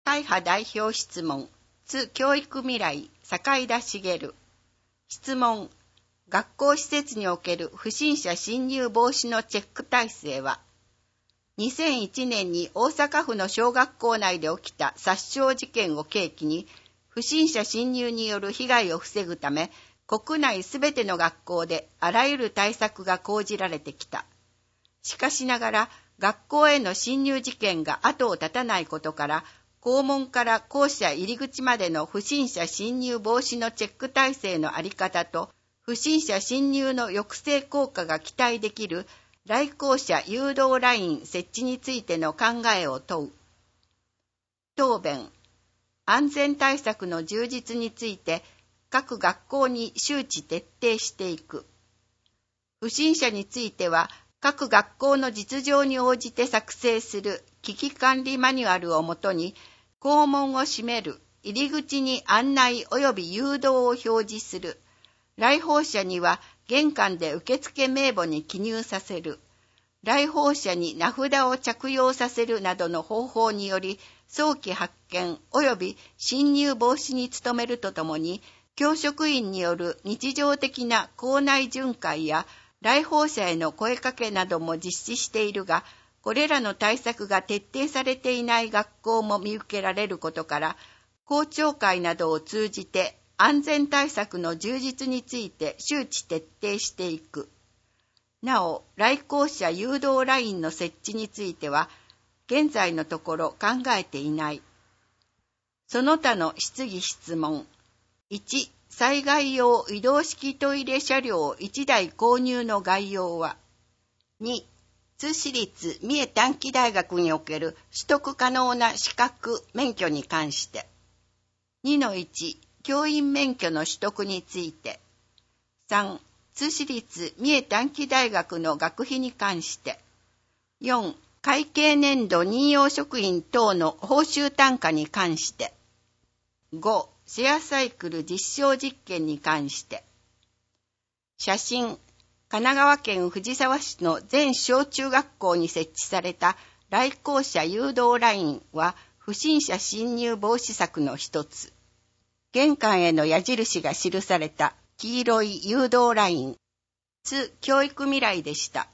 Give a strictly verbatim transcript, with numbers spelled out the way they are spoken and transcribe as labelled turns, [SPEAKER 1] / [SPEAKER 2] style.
[SPEAKER 1] 会派代表質問、津教育未来、坂井田茂。質問、学校施設における不審者侵入防止のチェック体制は、にせんいちねんに大阪府の小学校内で起きた殺傷事件を契機に、不審者侵入による被害を防ぐため、国内すべての学校であらゆる対策が講じられてきた。しかしながら、学校への侵入事件が後を絶たないことから、校門から校舎入り口までの不審者侵入防止のチェック体制のあり方と、不審者侵入の抑制効果が期待できる来校者誘導ライン設置についての考えを問う。答弁。安全対策の充実について、各学校に周知徹底していく。不審者については、各学校の実情に応じて作成する危機管理マニュアルをもとに、校門を閉める、入り口に案内及び誘導を表示する、来訪者には玄関で受付名簿に記入させる、来訪者に名札を着用させるなどの方法により、早期発見及び侵入防止に努めるとともに、教職員による日常的な校内巡回や来訪者への声かけなども実施しているが、これらの対策が徹底されていない学校も見受けられることから、校長会などを通じて安全対策の充実について周知徹底していく。なお、来校者誘導ラインの設置については、現在のところ考えていない。その他の質疑質問。いち、災害用移動式トイレ車両いちだい購入の概要は。に、津市立三重短期大学における取得可能な資格・免許に関して。にのいち、教員免許の取得について。さん、津市立三重短期大学の学費に関して。よん、会計年度任用職員等の報酬単価に関して。ご、シェアサイクル実証実験に関して。写真、神奈川県藤沢市の全小中学校に設置された来校者誘導ラインは不審者侵入防止策の一つ。玄関への矢印が記された黄色い誘導ライン。津教育未来でした。